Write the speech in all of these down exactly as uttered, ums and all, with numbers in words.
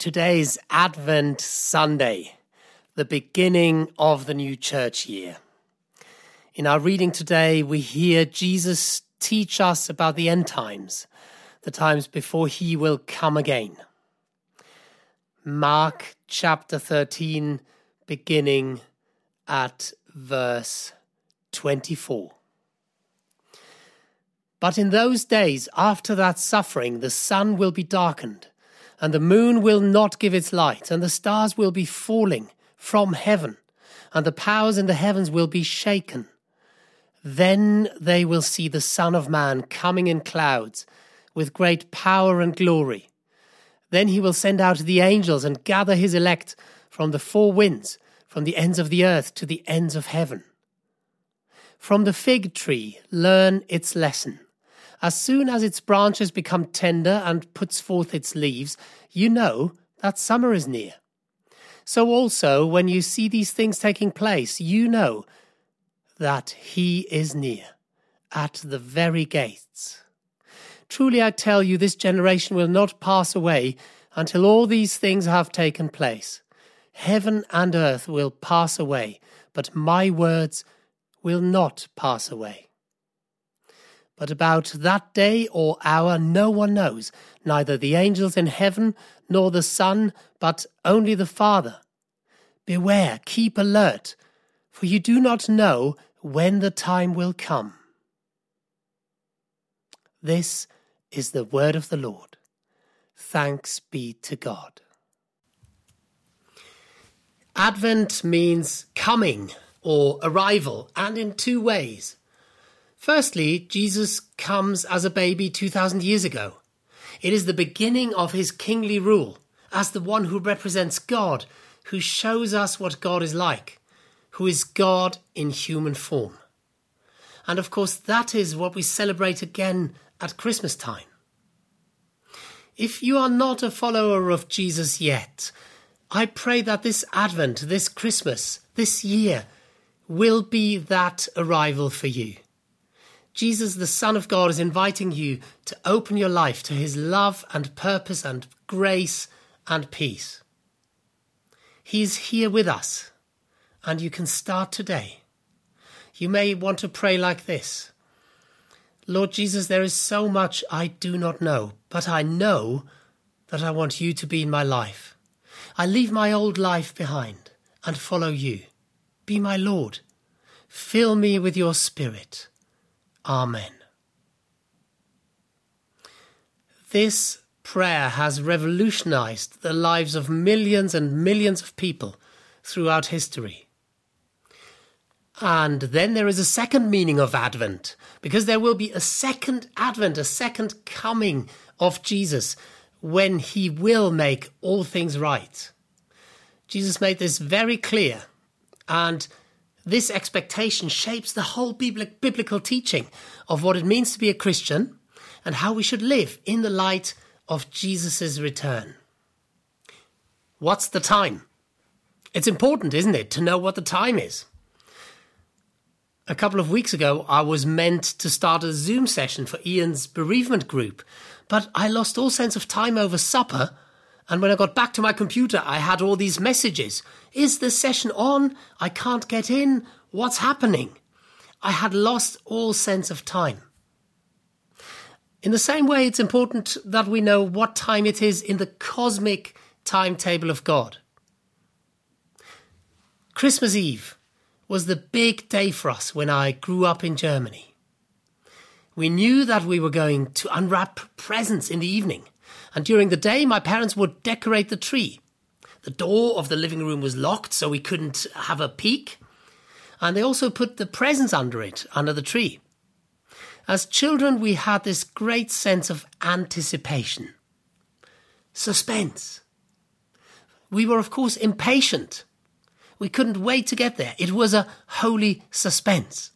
Today's Advent Sunday, the beginning of the new church year. In our reading today, we hear Jesus teach us about the end times, the times before he will come again. Mark chapter thirteen, beginning at verse twenty-four. But in those days, after that suffering, the sun will be darkened, and the moon will not give its light, and the stars will be falling from heaven, and the powers in the heavens will be shaken. Then they will see the Son of Man coming in clouds with great power and glory. Then he will send out the angels and gather his elect from the four winds, from the ends of the earth to the ends of heaven. From the fig tree learn its lesson. As soon as its branches become tender and puts forth its leaves, you know that summer is near. So also, when you see these things taking place, you know that he is near, at the very gates. Truly I tell you, this generation will not pass away until all these things have taken place. Heaven and earth will pass away, but my words will not pass away. But about that day or hour no one knows, neither the angels in heaven nor the Son, but only the Father. Beware, keep alert, for you do not know when the time will come. This is the word of the Lord. Thanks be to God. Advent means coming or arrival, and in two ways. Firstly, Jesus comes as a baby two thousand years ago. It is the beginning of his kingly rule as the one who represents God, who shows us what God is like, who is God in human form. And of course, that is what we celebrate again at Christmas time. If you are not a follower of Jesus yet, I pray that this Advent, this Christmas, this year will be that arrival for you. Jesus, the Son of God, is inviting you to open your life to his love and purpose and grace and peace. He is here with us, and you can start today. You may want to pray like this: Lord Jesus, there is so much I do not know, but I know that I want you to be in my life. I leave my old life behind and follow you. Be my Lord. Fill me with your Spirit. Amen. This prayer has revolutionized the lives of millions and millions of people throughout history. And then there is a second meaning of Advent, because there will be a second Advent, a second coming of Jesus, when he will make all things right. Jesus made this very clear, and this expectation shapes the whole biblical teaching of what it means to be a Christian and how we should live in the light of Jesus' return. What's the time? It's important, isn't it, to know what the time is? A couple of weeks ago, I was meant to start a Zoom session for Ian's bereavement group, but I lost all sense of time over supper. And when I got back to my computer, I had all these messages. Is the session on? I can't get in. What's happening? I had lost all sense of time. In the same way, it's important that we know what time it is in the cosmic timetable of God. Christmas Eve was the big day for us when I grew up in Germany. We knew that we were going to unwrap presents in the evening. And during the day, my parents would decorate the tree. The door of the living room was locked, so we couldn't have a peek. And they also put the presents under it, under the tree. As children, we had this great sense of anticipation. Suspense. We were, of course, impatient. We couldn't wait to get there. It was a holy suspense.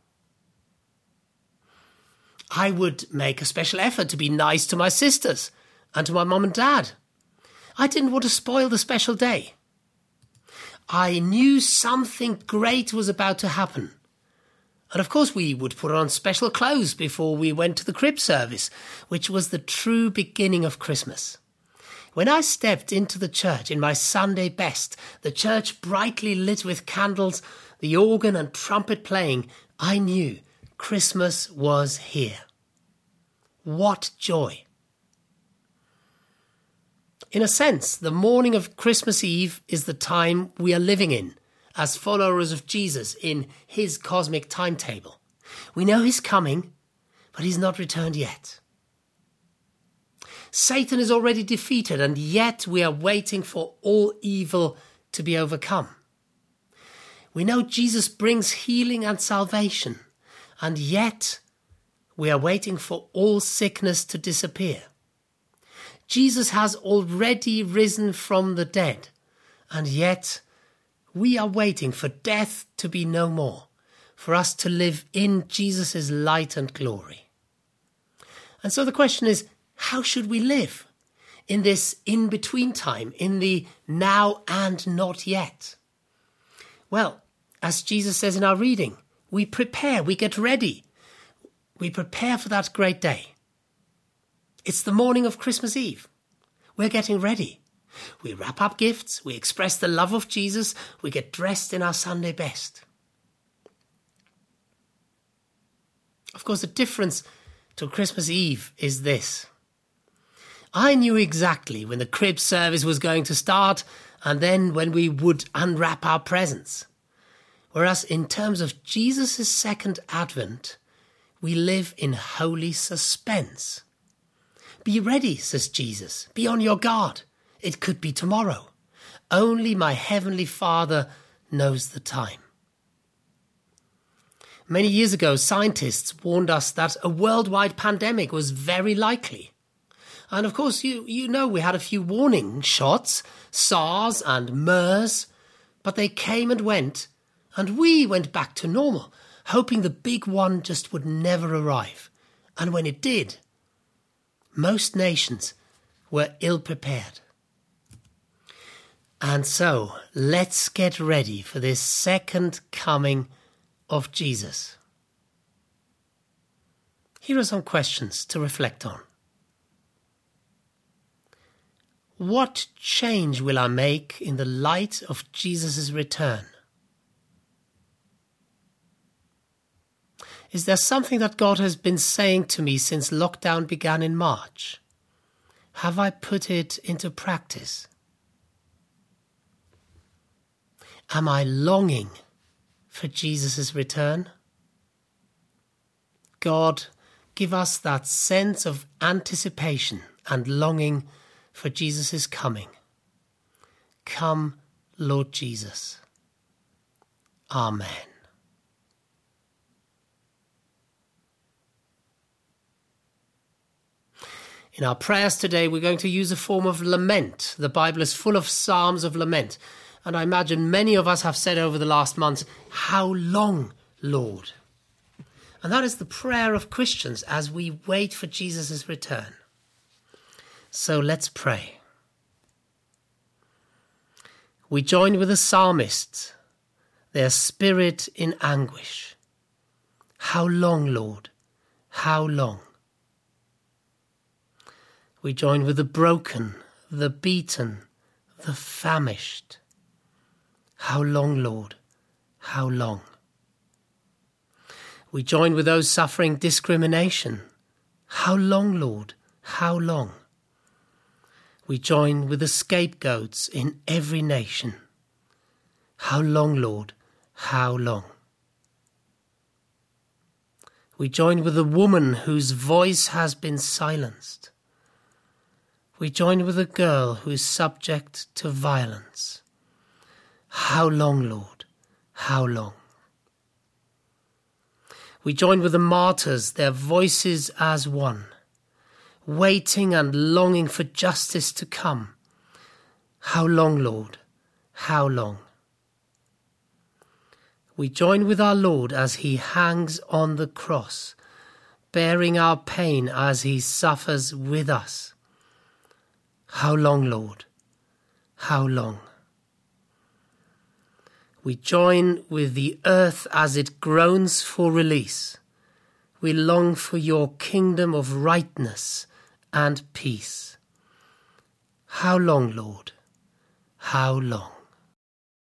I would make a special effort to be nice to my sisters and to my mum and dad. I didn't want to spoil the special day. I knew something great was about to happen. And of course we would put on special clothes before we went to the crib service, which was the true beginning of Christmas. When I stepped into the church in my Sunday best, the church brightly lit with candles, the organ and trumpet playing, I knew Christmas was here. What joy! In a sense, the morning of Christmas Eve is the time we are living in as followers of Jesus in his cosmic timetable. We know he's coming, but he's not returned yet. Satan is already defeated, and yet we are waiting for all evil to be overcome. We know Jesus brings healing and salvation, and yet we are waiting for all sickness to disappear. Jesus has already risen from the dead, and yet we are waiting for death to be no more, for us to live in Jesus' light and glory. And so the question is, how should we live in this in-between time, in the now and not yet? Well, as Jesus says in our reading, we prepare, we get ready. We prepare for that great day. It's the morning of Christmas Eve. We're getting ready. We wrap up gifts, we express the love of Jesus, we get dressed in our Sunday best. Of course, the difference to Christmas Eve is this. I knew exactly when the crib service was going to start and then when we would unwrap our presents. Whereas in terms of Jesus' second advent, we live in holy suspense. Be ready, says Jesus. Be on your guard. It could be tomorrow. Only my heavenly Father knows the time. Many years ago, scientists warned us that a worldwide pandemic was very likely. And of course, you, you know we had a few warning shots, SARS and MERS, but they came and went, and we went back to normal, hoping the big one just would never arrive. And when it did, most nations were ill-prepared. And so, let's get ready for this second coming of Jesus. Here are some questions to reflect on. What change will I make in the light of Jesus' return? Is there something that God has been saying to me since lockdown began in March? Have I put it into practice? Am I longing for Jesus' return? God, give us that sense of anticipation and longing for Jesus' coming. Come, Lord Jesus. Amen. In our prayers today, we're going to use a form of lament. The Bible is full of psalms of lament. And I imagine many of us have said over the last months, "How long, Lord?" And that is the prayer of Christians as we wait for Jesus' return. So let's pray. We join with the psalmists, their spirit in anguish. How long, Lord? How long? We join with the broken, the beaten, the famished. How long, Lord? How long? We join with those suffering discrimination. How long, Lord? How long? We join with the scapegoats in every nation. How long, Lord? How long? We join with the woman whose voice has been silenced. We join with the girl who is subject to violence. How long, Lord? How long? We join with the martyrs, their voices as one, waiting and longing for justice to come. How long, Lord? How long? We join with our Lord as he hangs on the cross, bearing our pain as he suffers with us. How long, Lord? How long? We join with the earth as it groans for release. We long for your kingdom of rightness and peace. How long, Lord? How long?